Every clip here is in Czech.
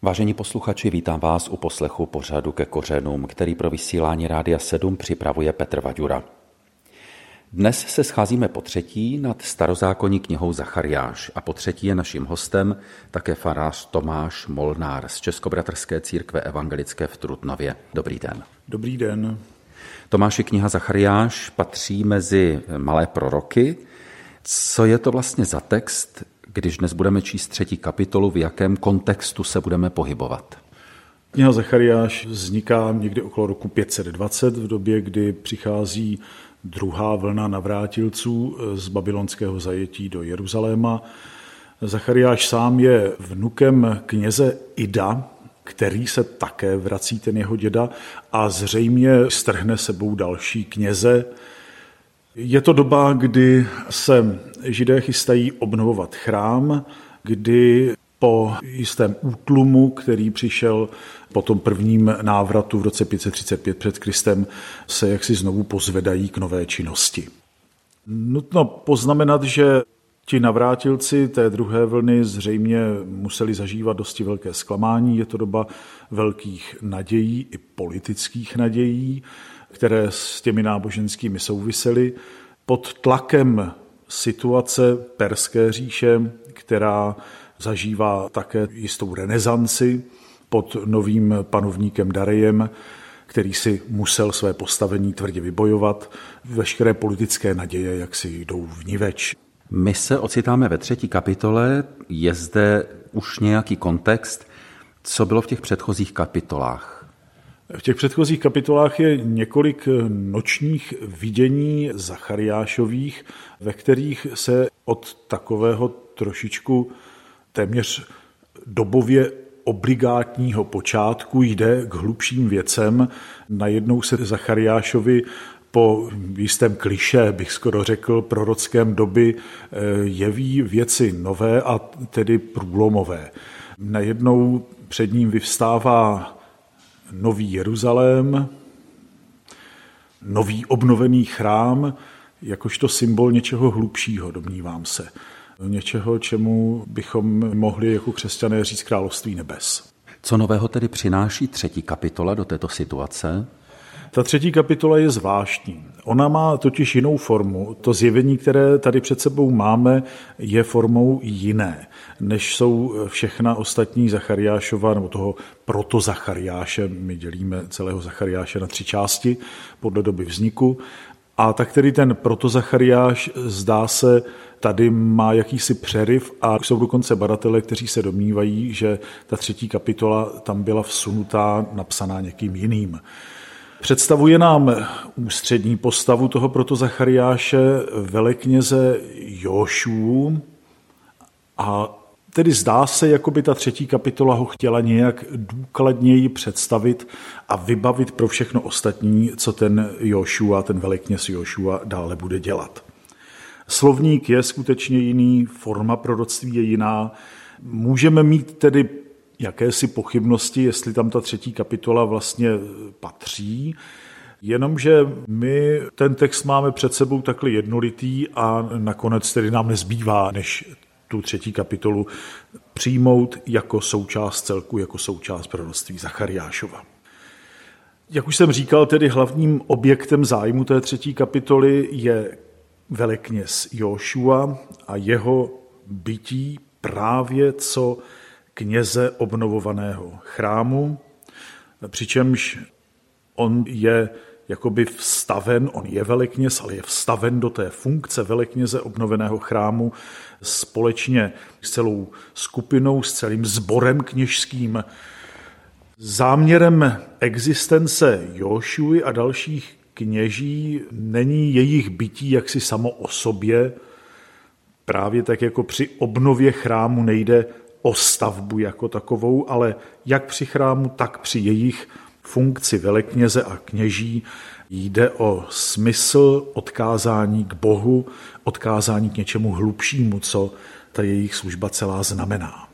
Vážení posluchači, vítám vás u poslechu pořadu Ke kořenům, který pro vysílání Rádia 7 připravuje Petr Vaďura. Dnes se scházíme potřetí nad starozákonní knihou Zachariáš a potřetí je naším hostem také farář Tomáš Molnár z Českobratrské církve evangelické v Trutnově. Dobrý den. Dobrý den. Tomáši, kniha Zachariáš patří mezi malé proroky. Co je to vlastně za text, když dnes budeme číst 3. kapitolu, v jakém kontextu se budeme pohybovat? Kniha Zachariáš vzniká někdy okolo roku 520, v době, kdy přichází druhá vlna navrátilců z babylonského zajetí do Jeruzaléma. Zachariáš sám je vnukem kněze Ida, který se také vrací, ten jeho děda, a zřejmě strhne sebou další kněze. Je to doba, kdy se Židé chystají obnovovat chrám, kdy po jistém útlumu, který přišel po tom prvním návratu v roce 535 před Kristem, se jaksi znovu pozvedají k nové činnosti. Nutno poznamenat, že ti navrátilci té druhé vlny zřejmě museli zažívat dosti velké zklamání. Je to doba velkých nadějí i politických nadějí, které s těmi náboženskými souvisely. Pod tlakem situace Perské říše, která zažívá také jistou renesanci pod novým panovníkem Darejem, který si musel své postavení tvrdě vybojovat. Veškeré politické naděje jaksi jdou vniveč. My se ocitáme ve 3. kapitole, je zde už nějaký kontext, co bylo v těch předchozích kapitolách? V těch předchozích kapitolách je několik nočních vidění Zachariášových, ve kterých se od takového trošičku téměř dobově obligátního počátku jde k hlubším věcem. Najednou se Zachariášovi po jistém klišé, bych skoro řekl, prorockém doby jeví věci nové a tedy průlomové. Najednou před ním vyvstává nový Jeruzalém, nový obnovený chrám, jakožto symbol něčeho hlubšího, domnívám se. Něčeho, čemu bychom mohli jako křesťané říct království nebes. Co nového tedy přináší 3. kapitola do této situace? Ta 3. kapitola je zvláštní. Ona má totiž jinou formu. To zjevení, které tady před sebou máme, je formou jiné, než jsou všechna ostatní Zachariášova, nebo toho protozachariáše. My dělíme celého Zachariáše na 3 části podle doby vzniku. A tak tedy ten protozachariáš, zdá se, tady má jakýsi přeryv a jsou dokonce badatelé, kteří se domnívají, že ta 3. kapitola tam byla vsunutá, napsaná někým jiným. Představuje nám ústřední postavu toho protozachariáše velekněze Jóšuu a tedy zdá se, jako by ta 3. kapitola ho chtěla nějak důkladněji představit a vybavit pro všechno ostatní, co ten Jóšua, ten velekněz Jóšua dále bude dělat. Slovník je skutečně jiný, forma proroctví je jiná. Můžeme mít tedy jakési pochybnosti, jestli tam ta 3. kapitola vlastně patří, jenomže my ten text máme před sebou takhle jednolitý a nakonec tedy nám nezbývá, než tu 3. kapitolu přijmout jako součást celku, jako součást proroctví Zachariášova. Jak už jsem říkal, tedy hlavním objektem zájmu té 3. kapitoly je velekněz Jóšua a jeho bytí právě co kněze obnovovaného chrámu, přičemž on je jakoby vstaven, on je velekněz, ale je vstaven do té funkce velekněze obnoveného chrámu společně s celou skupinou, s celým sborem kněžským. Záměrem existence Jóšuy a dalších kněží není jejich bytí jaksi samo o sobě, právě tak jako při obnově chrámu nejde o stavbu jako takovou, ale jak při chrámu, tak při jejich funkci velekněze a kněží jde o smysl odkázání k Bohu, odkázání k něčemu hlubšímu, co ta jejich služba celá znamená.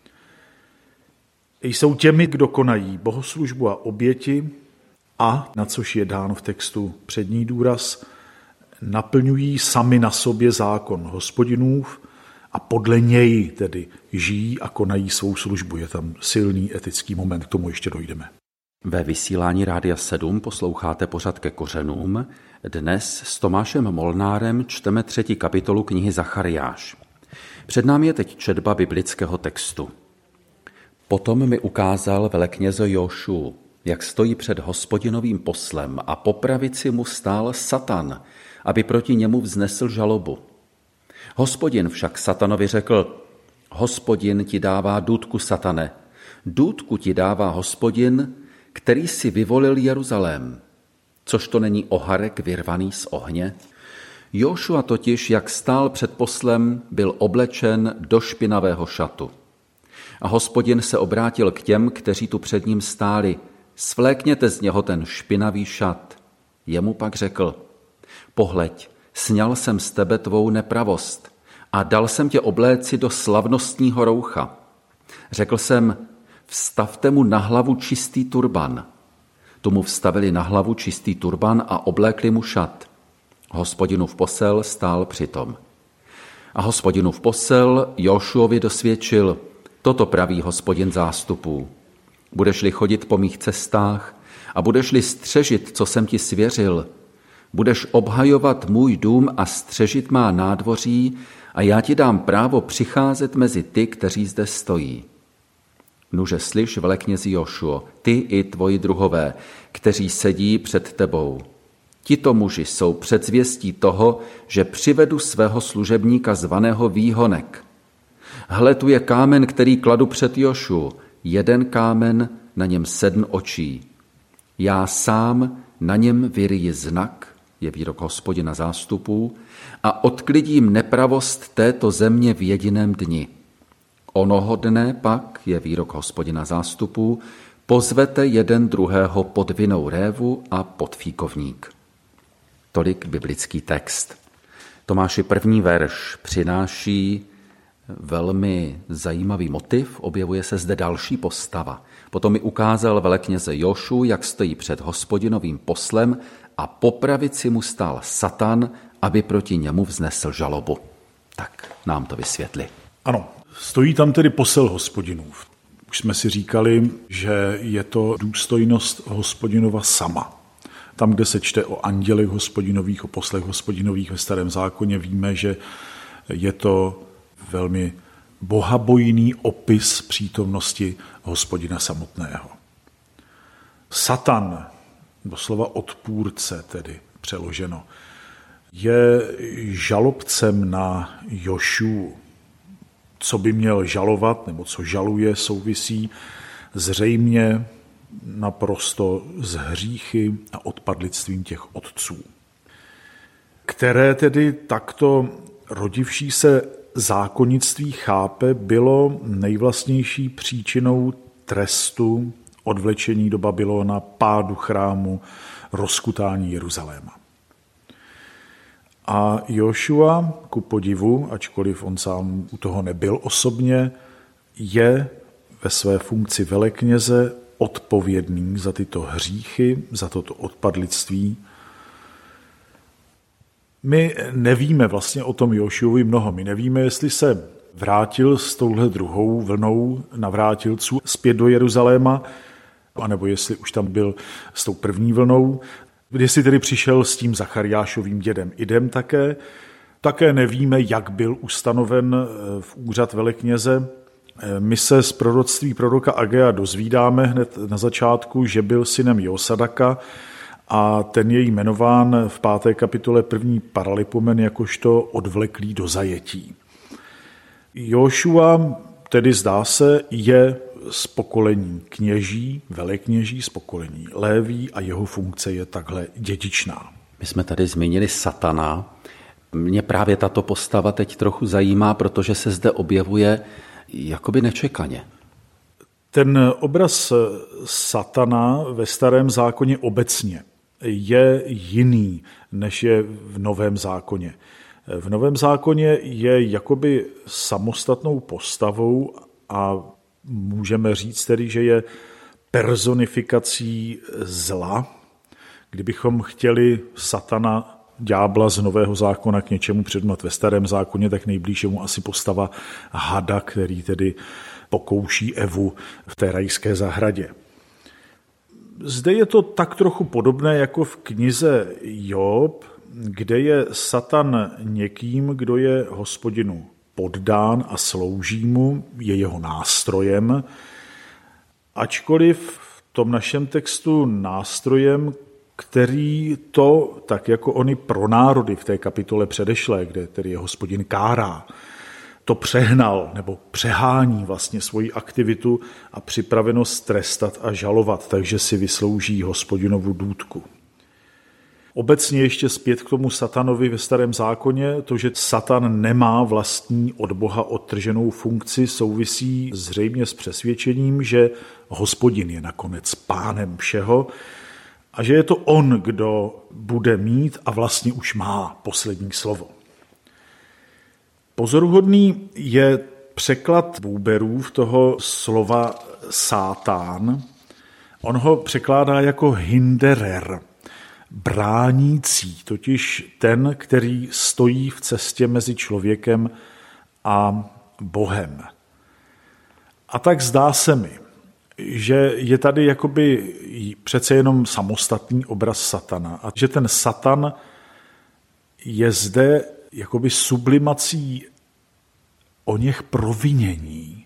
Jsou těmi, kdo konají bohoslužbu a oběti a, na což je dán v textu přední důraz, naplňují sami na sobě zákon Hospodinův a podle něj tedy žijí a konají svou službu. Je tam silný etický moment, k tomu ještě dojdeme. Ve vysílání Rádia 7 posloucháte pořad Ke kořenům. Dnes s Tomášem Molnárem čteme 3. kapitolu knihy Zachariáš. Před námi je teď četba biblického textu. Potom mi ukázal velekněze Jošuu, jak stojí před Hospodinovým poslem a po pravici mu stál Satan, aby proti němu vznesl žalobu. Hospodin však Satanovi řekl: Hospodin ti dává důtku, Satane, důtku ti dává Hospodin, který si vyvolil Jeruzalém. Což to není oharek vyrvaný z ohně? Jošua totiž, jak stál před poslem, byl oblečen do špinavého šatu. A Hospodin se obrátil k těm, kteří tu před ním stáli: svlékněte z něho ten špinavý šat. Jemu pak řekl: pohleď, sňal jsem z tebe tvou nepravost a dal jsem tě obléci do slavnostního roucha. Řekl jsem: vstavte mu na hlavu čistý turban. Tomu vstavili na hlavu čistý turban a oblékli mu šat. Hospodinův posel stál přitom. A Hospodinův posel Jošuovi dosvědčil: toto praví Hospodin zástupů. Budeš-li chodit po mých cestách a budeš-li střežit, co jsem ti svěřil, budeš obhajovat můj dům a střežit má nádvoří a já ti dám právo přicházet mezi ty, kteří zde stojí. Nuže slyš, veleknězi Jošuo, ty i tvoji druhové, kteří sedí před tebou. Tito muži jsou předzvěstí toho, že přivedu svého služebníka zvaného Výhonek. Hle, tu je kámen, který kladu před Jošu, jeden kámen, na něm 7 očí. Já sám na něm vyryji znak, je výrok Hospodina zástupů, a odklidím nepravost této země v jediném dni. Onoho dne pak, je výrok Hospodina zástupů, pozvete jeden druhého pod vinou révu a pod fíkovník. Tolik biblický text. Tomáši, první verš přináší velmi zajímavý motiv, objevuje se zde další postava. Potom mi ukázal velekněze Jošu, jak stojí před Hospodinovým poslem a po pravici mu stál Satan, aby proti němu vznesl žalobu. Tak nám to vysvětli. Ano, stojí tam tedy posel Hospodinův. Už jsme si říkali, že je to důstojnost Hospodinova sama. Tam, kde se čte o andělech Hospodinových, o poslech Hospodinových ve Starém zákoně, víme, že je to velmi bohabojný opis přítomnosti Hospodina samotného. Satan, doslova odpůrce tedy přeloženo, je žalobcem na Jošuu. Co by měl žalovat, nebo co žaluje, souvisí zřejmě naprosto s hříchy a odpadlictvím těch otců, které tedy takto rodivší se zákonnictví chápe, bylo nejvlastnější příčinou trestu, odvlečení do Babylona, pádu chrámu, rozkutání Jeruzaléma. A Jošua, ku podivu, ačkoliv on sám u toho nebyl osobně, je ve své funkci velekněze odpovědný za tyto hříchy, za toto odpadlictví. My nevíme vlastně o tom Jošuovi mnoho. My nevíme, jestli se vrátil s touhle druhou vlnou navrátilců zpět do Jeruzaléma, anebo jestli už tam byl s tou první vlnou, jestli tedy přišel s tím Zachariášovým dědem Idem také. Také nevíme, jak byl ustanoven v úřad velekněze. My se z proroctví proroka Agea dozvídáme hned na začátku, že byl synem Josadaka a ten je jmenován v 5. kapitole 1. Paralipomen jakožto odvleklý do zajetí. Jošua tedy zdá se je z pokolení kněží, velekněží, z pokolení Léví a jeho funkce je takhle dědičná. My jsme tady zmínili Satana. Mě právě tato postava teď trochu zajímá, protože se zde objevuje jakoby nečekaně. Ten obraz Satana ve Starém zákoně obecně je jiný, než je v Novém zákoně. V Novém zákoně je jakoby samostatnou postavou a můžeme říct tedy, že je personifikací zla. Kdybychom chtěli Satana ďábla z Nového zákona k něčemu předmat ve Starém zákoně, tak nejblíž je mu asi postava hada, který tedy pokouší Evu v té rajské zahradě. Zde je to tak trochu podobné jako v knize Job, kde je Satan někým, kdo je Hospodinu poddán a slouží mu, je jeho nástrojem, ačkoliv v tom našem textu nástrojem, který to, tak jako oni pro národy v té kapitole předešlé, kde tedy je Hospodin kárá, to přehnal nebo přehání vlastně svoji aktivitu a připravenost trestat a žalovat, takže si vyslouží Hospodinovu důtku. Obecně ještě zpět k tomu satanovi ve Starém zákoně, to, že Satan nemá vlastní od Boha odtrženou funkci, souvisí zřejmě s přesvědčením, že Hospodin je nakonec pánem všeho a že je to on, kdo bude mít a vlastně už má poslední slovo. Pozoruhodný je překlad Buberův toho slova sátán. On ho překládá jako hinderer, bránící, totiž ten, který stojí v cestě mezi člověkem a Bohem. A tak zdá se mi, že je tady jakoby přece jenom samostatný obraz satana a že ten satan je zde jakoby sublimací oněch provinění,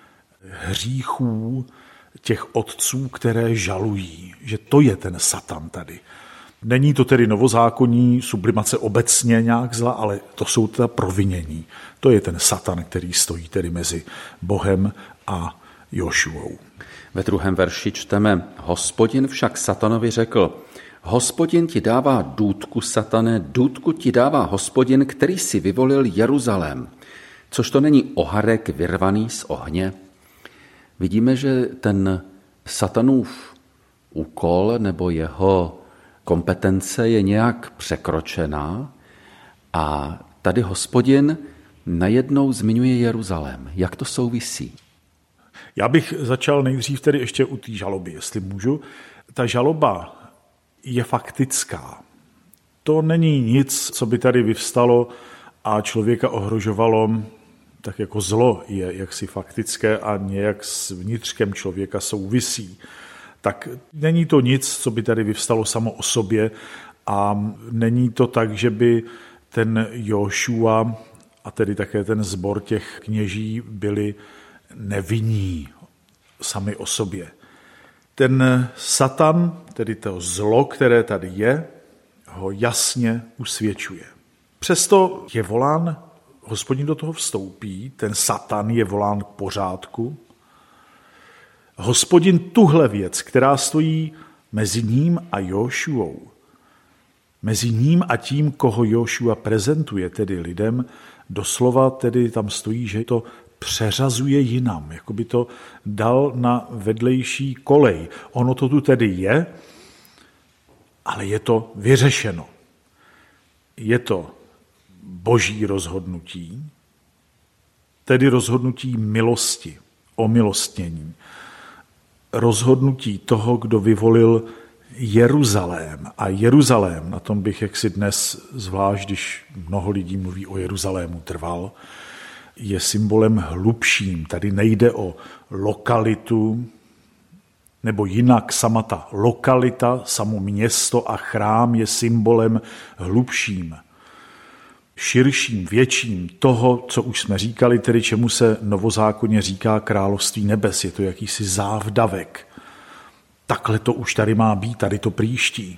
hříchů těch otců, které žalují, že to je ten satan tady. Není to tedy novozákonní sublimace obecně nějak zla, ale to jsou ta provinění. To je ten satan, který stojí tedy mezi Bohem a Jošuou. Ve 2. verši čteme: Hospodin však satanovi řekl: Hospodin ti dává důtku, satane, důtku ti dává Hospodin, který si vyvolil Jeruzalém. Což to není oharek vyrvaný z ohně? Vidíme, že ten satanův úkol nebo jeho kompetence je nějak překročená a tady Hospodin najednou zmiňuje Jeruzalém. Jak to souvisí? Já bych začal nejdřív tedy ještě u té žaloby, jestli můžu. Ta žaloba je faktická. To není nic, co by tady vyvstalo a člověka ohrožovalo, tak jako zlo je jaksi faktické a nějak s vnitřkem člověka souvisí. Tak není to nic, co by tady vyvstalo samo o sobě a není to tak, že by ten Jošua a tedy také ten sbor těch kněží byli nevinní sami o sobě. Ten satan, tedy to zlo, které tady je, ho jasně usvědčuje. Přesto je volán, Hospodin do toho vstoupí, ten satan je volán k pořádku. Hospodin tuhle věc, která stojí mezi ním a Jošuou, mezi ním a tím, koho Jošua prezentuje, tedy lidem, doslova tedy tam stojí, že to přeřazuje jinam, jako by to dal na vedlejší kolej. Ono to tu tedy je, ale je to vyřešeno. Je to boží rozhodnutí, tedy rozhodnutí milosti, omilostnění. Rozhodnutí toho, kdo vyvolil Jeruzalém. A Jeruzalém, na tom bych jaksi dnes, zvlášť když mnoho lidí mluví o Jeruzalému, trval, je symbolem hlubším. Tady nejde o lokalitu, nebo jinak sama ta lokalita, samo město a chrám je symbolem hlubším, širším, větším toho, co už jsme říkali, tedy čemu se novozákonně říká království nebes. Je to jakýsi závdavek. Takhle to už tady má být, tady to příští.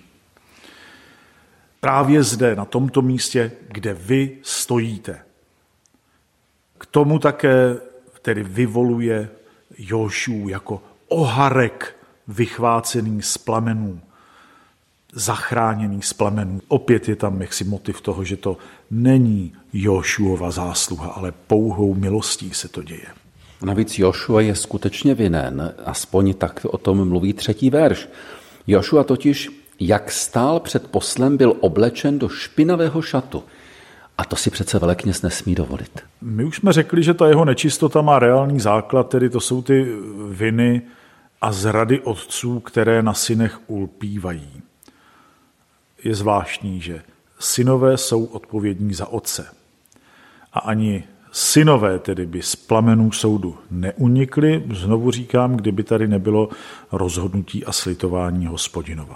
Právě zde, na tomto místě, kde vy stojíte. K tomu také tedy vyvoluje Jošua jako oharek vychvácený z plamenů, zachráněný z plamenů. Opět je tam jaksi motiv toho, že to není Jošuova zásluha, ale pouhou milostí se to děje. Navíc Jošua je skutečně vinen, aspoň tak o tom mluví 3. verš. Jošua totiž, jak stál před poslem, byl oblečen do špinavého šatu. A to si přece velekněz nesmí dovolit. My už jsme řekli, že ta jeho nečistota má reálný základ, tedy to jsou ty viny a zrady otců, které na synech ulpívají. Je zvláštní, že synové jsou odpovědní za otce. A ani synové tedy by z plamenů soudu neunikli, znovu říkám, kdyby tady nebylo rozhodnutí a slitování Hospodinova.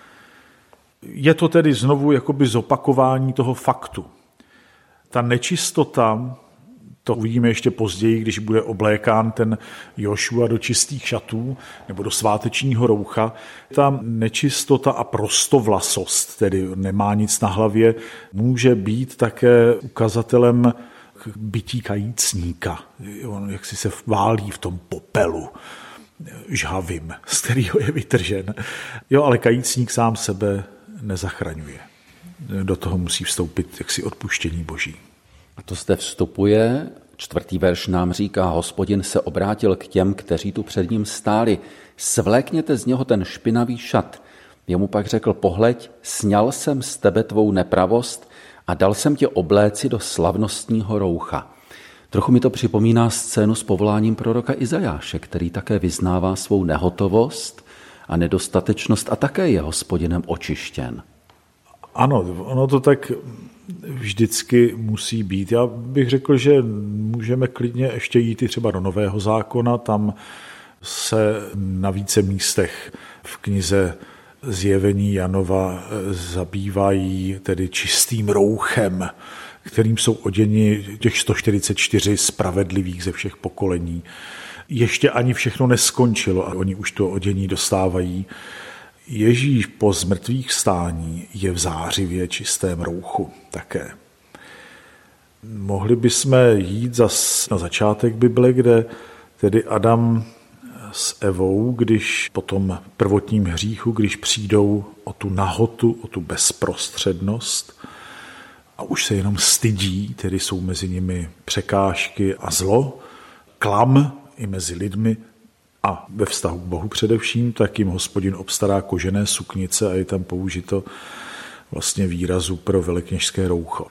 Je to tedy znovu jakoby zopakování toho faktu. Ta nečistota, to uvidíme ještě později, když bude oblékán ten Jošua do čistých šatů nebo do svátečního roucha. Ta nečistota a prostovlasost, tedy nemá nic na hlavě, může být také ukazatelem k bytí kajícníka. On jaksi se válí v tom popelu žhavým, z kterého je vytržen. Jo, ale kajícník sám sebe nezachraňuje. Do toho musí vstoupit jaksi odpuštění Boží. A to zde vstupuje, 4. verš nám říká, Hospodin se obrátil k těm, kteří tu před ním stáli. Svlékněte z něho ten špinavý šat. Jemu pak řekl, pohleď, sňal jsem z tebe tvou nepravost a dal jsem tě obléci do slavnostního roucha. Trochu mi to připomíná scénu s povoláním proroka Izajáše, který také vyznává svou nehotovost a nedostatečnost a také je Hospodinem očištěn. Ano, ono to tak vždycky musí být. Já bych řekl, že můžeme klidně ještě jít i třeba do Nového zákona, tam se na více místech v knize Zjevení Janova zabývají tedy čistým rouchem, kterým jsou oděni těch 144 spravedlivých ze všech pokolení. Ještě ani všechno neskončilo a oni už to odění dostávají. Ježíš po zmrtvých stání je v zářivě čistém rouchu také. Mohli bychom jít zas na začátek Bible, kde tedy Adam s Evou, když po tom prvotním hříchu, když přijdou o tu nahotu, o tu bezprostřednost a už se jenom stydí, tedy jsou mezi nimi překážky a zlo, klam i mezi lidmi, a ve vztahu k Bohu především, tak jim Hospodin obstará kožené suknice a je tam použito vlastně výrazu pro velekněžské roucho.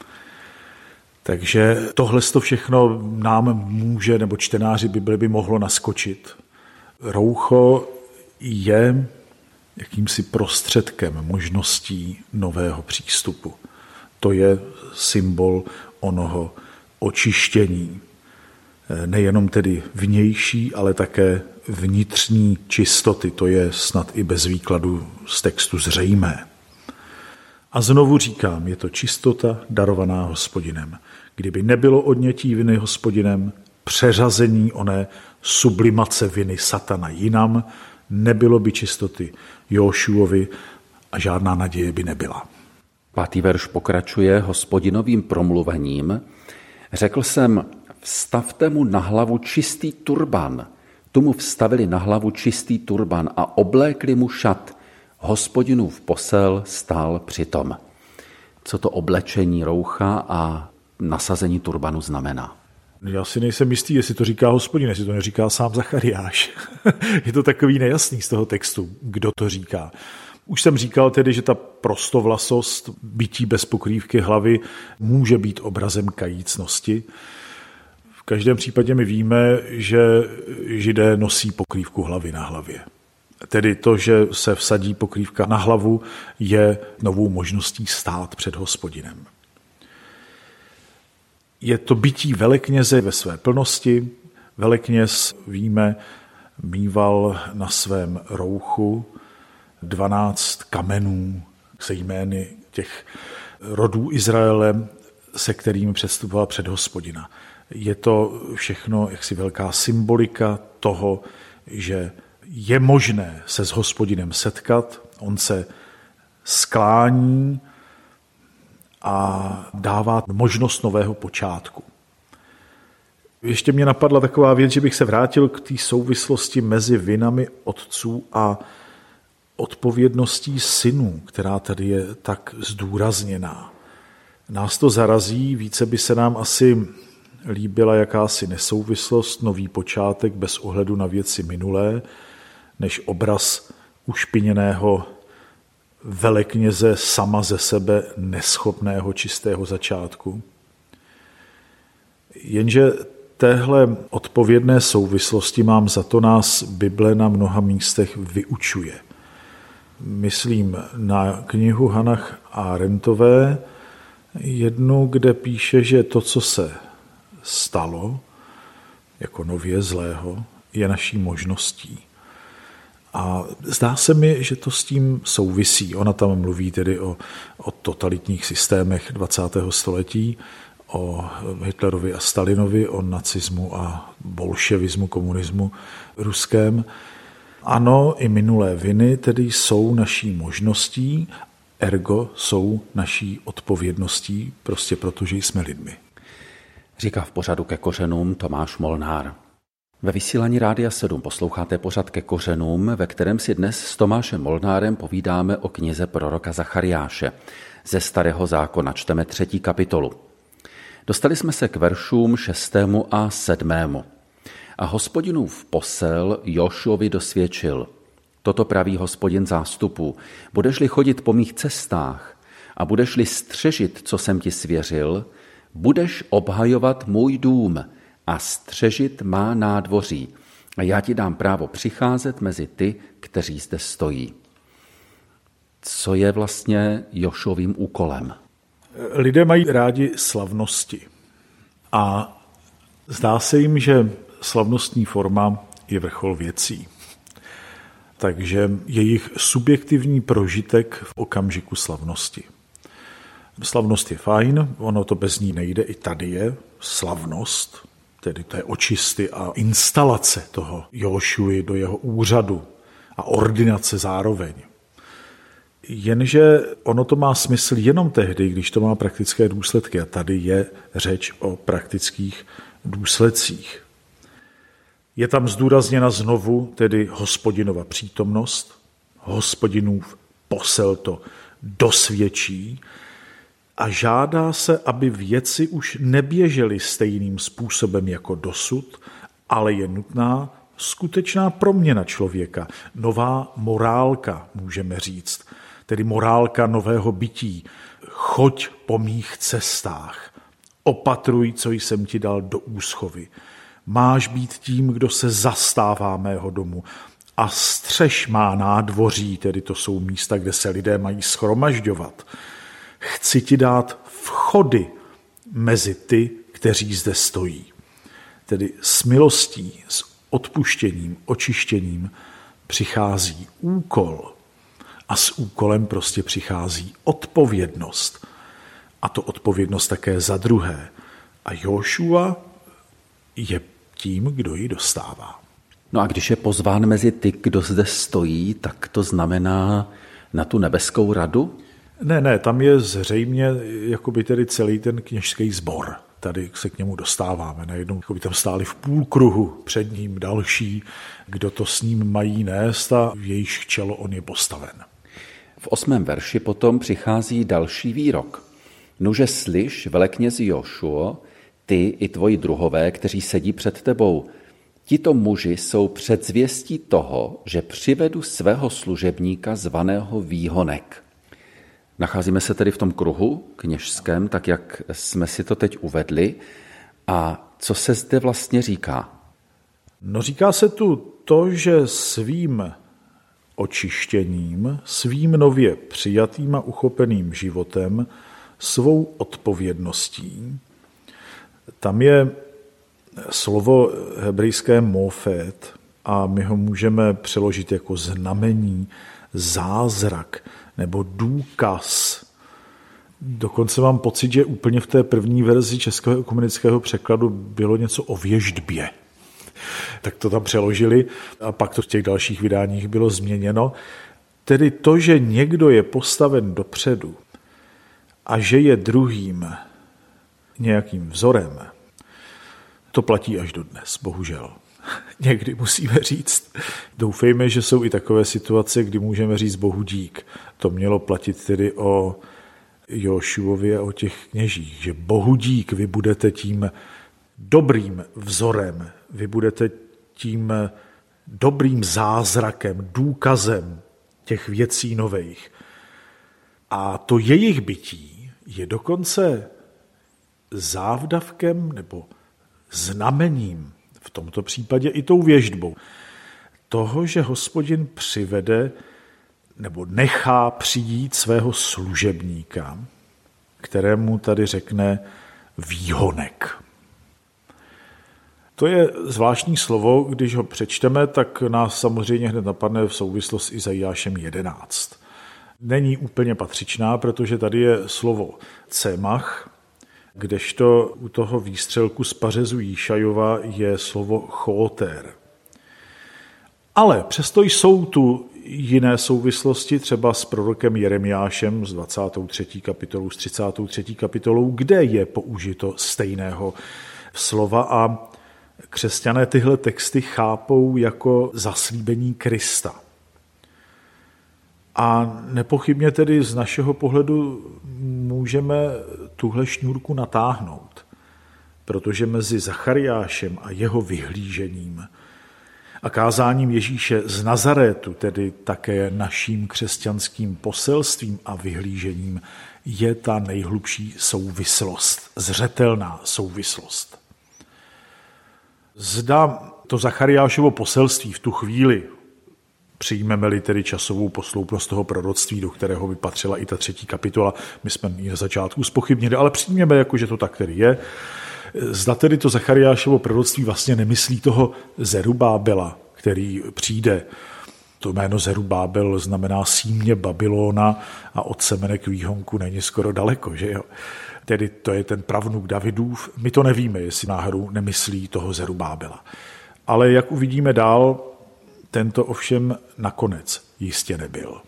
Takže tohle všechno nám může, nebo čtenáři Bible by mohlo naskočit. Roucho je jakýmsi prostředkem možností nového přístupu. To je symbol onoho očištění. Nejenom tedy vnější, ale také vnitřní čistoty. To je snad i bez výkladu z textu zřejmé. A znovu říkám, je to čistota darovaná Hospodinem. Kdyby nebylo odnětí viny Hospodinem, přeřazení oné sublimace viny satana jinam, nebylo by čistoty Jošuovi a žádná naděje by nebyla. 5. verš pokračuje Hospodinovým promluvením. Řekl jsem, vstavte mu na hlavu čistý turban. Tu mu vstavili na hlavu čistý turban a oblékli mu šat. Hospodinův posel stál přitom. Co to oblečení roucha a nasazení turbanu znamená? Já si nejsem jistý, jestli to říká Hospodin, jestli to neříká sám Zachariáš. Je to takový nejasný z toho textu, kdo to říká. Už jsem říkal tedy, že ta prostovlasost, bytí bez pokrývky hlavy může být obrazem kajícnosti. V každém případě my víme, že Židé nosí pokrývku hlavy na hlavě. Tedy to, že se vsadí pokrývka na hlavu, je novou možností stát před Hospodinem. Je to bytí velekněze ve své plnosti. Velekněz, víme, mýval na svém rouchu 12 kamenů se jmény těch rodů Izraele, se kterými předstupoval před Hospodina. Je to všechno jaksi velká symbolika toho, že je možné se s Hospodinem setkat, on se sklání a dává možnost nového počátku. Ještě mě napadla taková věc, že bych se vrátil k té souvislosti mezi vinami otců a odpovědností synů, která tady je tak zdůrazněná. Nás to zarazí, více by se nám asi líbila jakási nesouvislost, nový počátek bez ohledu na věci minulé, než obraz ušpiněného velekněze sama ze sebe neschopného čistého začátku. Jenže téhle odpovědné souvislosti mám za to nás Bible na mnoha místech vyučuje. myslím na knihu Hannah Arendtové, jednu, kde píše, že to, co se stalo, jako nově zlého, je naší možností. A zdá se mi, že to s tím souvisí. Ona tam mluví tedy o totalitních systémech 20. století, o Hitlerovi a Stalinovi, o nacismu a bolševismu, komunismu ruském. Ano, i minulé viny tedy jsou naší možností, ergo jsou naší odpovědností, prostě protože jsme lidmi. Říká v pořadu Ke kořenům Tomáš Molnár. Ve vysílání Rádia 7 posloucháte pořad Ke kořenům, ve kterém si dnes s Tomášem Molnárem povídáme o knize proroka Zachariáše. Ze Starého zákona čteme 3. kapitolu. Dostali jsme se k veršům 6. a 7. A Hospodinův posel Jošuovi dosvědčil. Toto praví Hospodin zástupů. Budeš-li chodit po mých cestách a budeš-li střežit, co jsem ti svěřil, budeš obhajovat můj dům a střežit má nádvoří. A já ti dám právo přicházet mezi ty, kteří zde stojí. Co je vlastně Jošuovým úkolem? Lidé mají rádi slavnosti. A zdá se jim, že slavnostní forma je vrchol věcí. Takže jejich subjektivní prožitek v okamžiku slavnosti. Slavnost je fajn, ono to bez ní nejde, i tady je slavnost, tedy to je očisty a instalace toho Jošuy do jeho úřadu a ordinace zároveň. Jenže ono to má smysl jenom tehdy, když to má praktické důsledky. A tady je řeč o praktických důsledcích. Je tam zdůrazněna znovu tedy Hospodinova přítomnost, Hospodinův posel to dosvědčí a žádá se, aby věci už neběžely stejným způsobem jako dosud, ale je nutná skutečná proměna člověka, nová morálka, můžeme říct, tedy morálka nového bytí. Choď po mých cestách, opatruj, co jsem ti dal do úschovy. Máš být tím, kdo se zastává mého domu a střež má nádvoří, tedy to jsou místa, kde se lidé mají shromažďovat. Chci ti dát vchody mezi ty, kteří zde stojí. Tedy s milostí, s odpuštěním, očištěním přichází úkol a s úkolem prostě přichází odpovědnost. A to odpovědnost také za druhé. A Jošua je tím, kdo ji dostává. No a když je pozván mezi ty, kdo zde stojí, tak to znamená na tu nebeskou radu? Ne, tam je zřejmě jakoby tedy celý ten kněžský sbor. Tady se k němu dostáváme. Najednou jakoby tam stáli v půlkruhu před ním další, kdo to s ním mají nést a v jejich čelo on je postaven. V 8. verši potom přichází další výrok. Nuže slyš, veleknězi Jošuo, ty i tvoji druhové, kteří sedí před tebou. Tito muži jsou předzvěstí toho, že přivedu svého služebníka zvaného Výhonek. Nacházíme se tedy v tom kruhu kněžském, tak jak jsme si to teď uvedli. A co se zde vlastně říká? No říká se tu to, že svým očištěním, svým nově přijatým a uchopeným životem, svou odpovědností. Tam je slovo hebrejské mofet a my ho můžeme přeložit jako znamení, zázrak nebo důkaz. Dokonce mám pocit, že úplně v té první verzi českého ekumenického překladu bylo něco o věštbě. Tak to tam přeložili a pak to v těch dalších vydáních bylo změněno. Tedy to, že někdo je postaven dopředu a že je druhým nějakým vzorem, to platí až dodnes, bohužel. Někdy musíme říct. Doufejme, že jsou i takové situace, kdy můžeme říct Bohu dík. To mělo platit tedy o Jošuovi a o těch kněžích, že Bohu dík, vy budete tím dobrým vzorem, vy budete tím dobrým zázrakem, důkazem těch věcí nových. A to jejich bytí je dokonce závdavkem nebo znamením, v tomto případě i tou věštbou, toho, že Hospodin přivede nebo nechá přijít svého služebníka, kterému tady řekne výhonek. To je zvláštní slovo, když ho přečteme, tak nás samozřejmě hned napadne v souvislosti s Izajášem 11. Není úplně patřičná, protože tady je slovo cemach, kdežto u toho výstřelku z pařezu Jíšajova je slovo chóter. Ale přesto jsou tu jiné souvislosti, třeba s prorokem Jeremiášem z 23. kapitolou, s 33. kapitolou, kde je použito stejného slova a křesťané tyhle texty chápou jako zaslíbení Krista. A nepochybně tedy z našeho pohledu můžeme tuhle šňůrku natáhnout, protože mezi Zachariášem a jeho vyhlížením a kázáním Ježíše z Nazarétu, tedy také naším křesťanským poselstvím a vyhlížením, je ta nejhlubší souvislost, zřetelná souvislost. Zda to Zachariášovo poselství v tu chvíli, přijmeme-li tedy časovou posloupnost toho proroctví, do kterého by patřila i ta 3. kapitola, my jsme ji na začátku zpochybnili, ale přijměme, jako že to tak tedy je. Zda tedy to Zachariášovo proroctví vlastně nemyslí toho Zerubábela, který přijde. To jméno Zerubábel znamená símě Babylona a od semene k výhonku není skoro daleko, že jo? Tedy to je ten pravnuk Davidův. My to nevíme, jestli náhodou nemyslí toho Zerubábela. Ale jak uvidíme dál, tento ovšem nakonec jistě nebyl.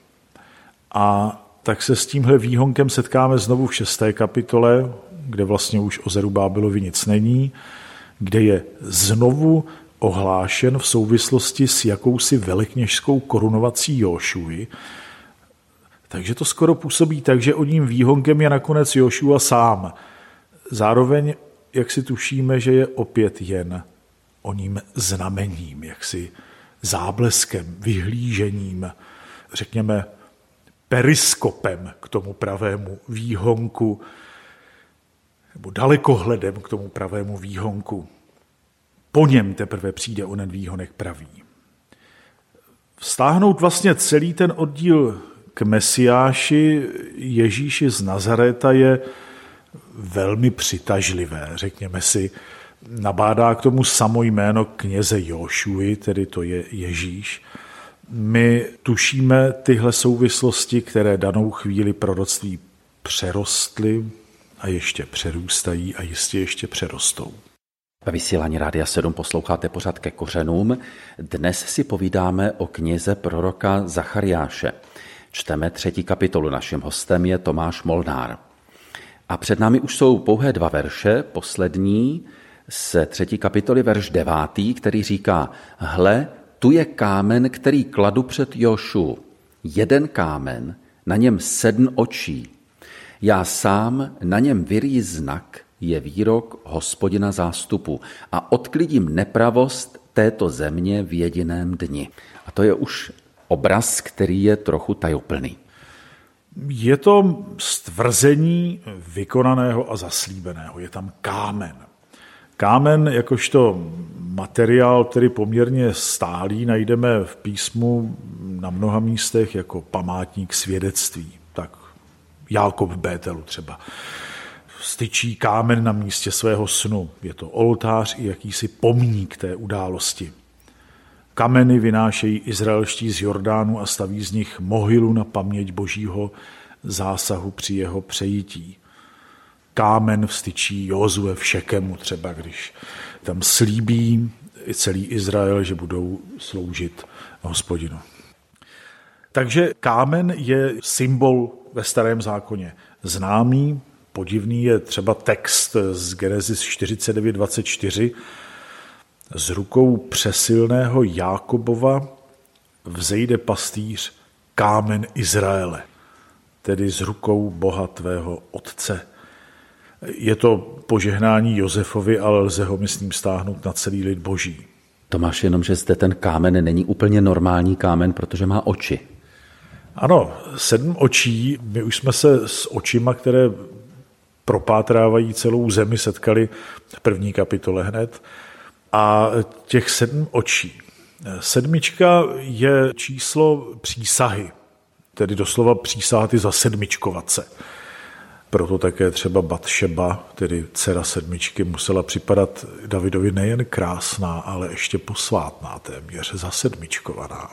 A tak se s tímhle výhonkem setkáme znovu v 6. kapitole, kde vlastně už o Zerubábelovi nic není, kde je znovu ohlášen v souvislosti s jakousi velekněžskou korunovací Jošuy. Takže to skoro působí tak, že o ním výhonkem je nakonec Jošua sám. Zároveň, jak si tušíme, že je opět jen o ním znamením, jaksi zábleskem, vyhlížením, řekněme periskopem k tomu pravému výhonku, nebo dalekohledem k tomu pravému výhonku. Po něm teprve přijde onen výhonek pravý. Vztáhnout vlastně celý ten oddíl k Mesiáši Ježíši z Nazaréta je velmi přitažlivé, řekněme si. Nabádá k tomu samo jméno kněze Jošuy, tedy to je Ježíš. My tušíme tyhle souvislosti, které danou chvíli proroctví přerostly a ještě přerůstají a jistě ještě přerostou. Ve vysílání Rádia 7 posloucháte pořad Ke kořenům. Dnes si povídáme o knize proroka Zachariáše. Čteme 3. kapitolu. Naším hostem je Tomáš Molnár. A před námi už jsou pouhé 2 verše, poslední z 3. kapitoly, verš 9, který říká: Hle, tu je kámen, který kladu před Jošu. 1 kámen, na něm 7 očí. Já sám na něm vyrý znak, je výrok Hospodina zástupu, a odklidím nepravost této země v jediném dni. A to je už obraz, který je trochu tajuplný. Je to stvrzení vykonaného a zaslíbeného. Je tam kámen. Kámen jakožto materiál, který poměrně stálý, najdeme v písmu na mnoha místech jako památník svědectví. Tak Jákob v Bételu třeba styčí kámen na místě svého snu. Je to oltář i jakýsi pomník té události. Kameny vynášejí izraelští z Jordánu a staví z nich mohylu na paměť božího zásahu při jeho přejití. Kámen vstyčí Jozue v Šekemu třeba, když tam slíbí celý Izrael, že budou sloužit Hospodinu. Takže kámen je symbol ve Starém zákoně známý. Podivný je třeba text z Genesis 49:24. Z rukou přesilného Jákobova vzejde pastýř kámen Izraele, tedy z rukou Boha tvého otce. Je to požehnání Josefovi, ale lze ho, myslím, stáhnout na celý lid boží. Tomáš, jenom, že zde ten kámen není úplně normální kámen, protože má oči. Ano, 7 očí. My už jsme se s očima, které propátrávají celou zemi, setkali v 1. kapitole hned. A těch 7 očí. 7 je číslo přísahy. tedy doslova přísáty zasedmičkovat se. Proto také třeba Batšeba, tedy dcera sedmičky, musela připadat Davidovi nejen krásná, ale ještě posvátná, téměř zasedmičkovaná.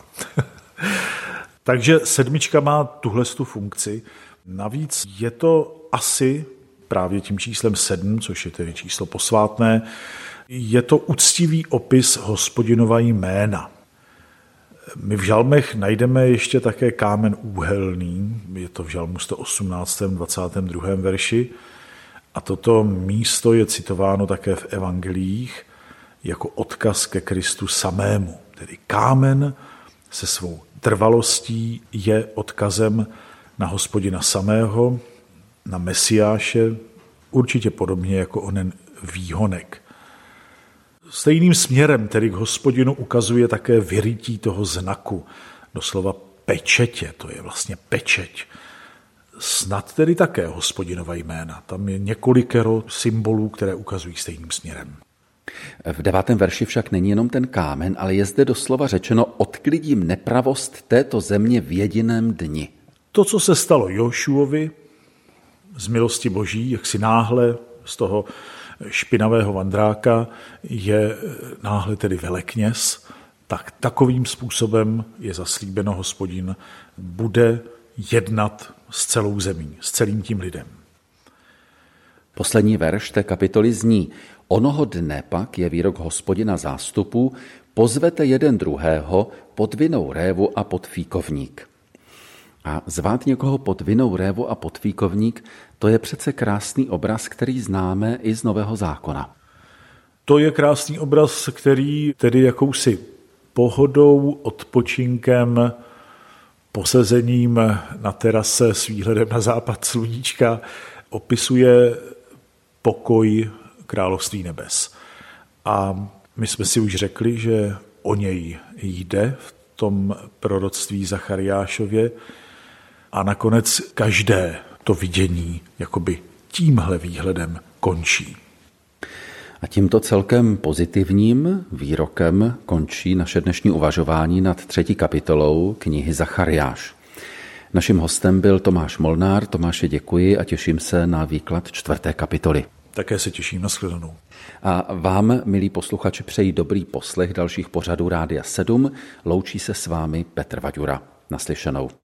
Takže sedmička má tuhle funkci. Navíc je to asi právě tím číslem 7, což je tedy číslo posvátné, je to uctivý opis Hospodinova jména. My v žalmech najdeme ještě také kámen úhelný, je to v žalmu 118. 22. verši, a toto místo je citováno také v evangelích jako odkaz ke Kristu samému. Tedy kámen se svou trvalostí je odkazem na Hospodina samého, na Mesiáše, určitě podobně jako onen výhonek. Stejným směrem tedy k Hospodinu ukazuje také vyrytí toho znaku, doslova pečetě, to je vlastně pečeť. Snad tedy také Hospodinova jména. Tam je několikero symbolů, které ukazují stejným směrem. V 9. verši však není jenom ten kámen, ale je zde doslova řečeno: odklidím nepravost této země v jediném dni. To, co se stalo Jošuovi z milosti Boží, jak si náhle z toho špinavého vandráka je náhle tedy velekněz, tak takovým způsobem je zaslíbeno, Hospodin bude jednat s celou zemí, s celým tím lidem. Poslední verš té kapitoly zní: onoho dne pak je výrok Hospodina zástupů, pozvete jeden druhého pod vinou révu a pod fíkovník. A zvát někoho pod vinou révu a pod fíkovník, to je přece krásný obraz, který známe i z Nového zákona. To je krásný obraz, který tedy jakousi pohodou, odpočinkem, posezením na terase s výhledem na západ sluníčka opisuje pokoj království nebes. A my jsme si už řekli, že o něj jde v tom proroctví Zachariášově a nakonec každé to vidění jakoby tímhle výhledem končí. A tímto celkem pozitivním výrokem končí naše dnešní uvažování nad 3. kapitolou knihy Zachariáš. Naším hostem byl Tomáš Molnár. Tomáši, děkuji a těším se na výklad 4. kapitoly. Také se těším, na shledanou. A vám, milí posluchači, přeji dobrý poslech dalších pořadů Rádia 7. Loučí se s vámi Petr Vaďura. Naslyšenou.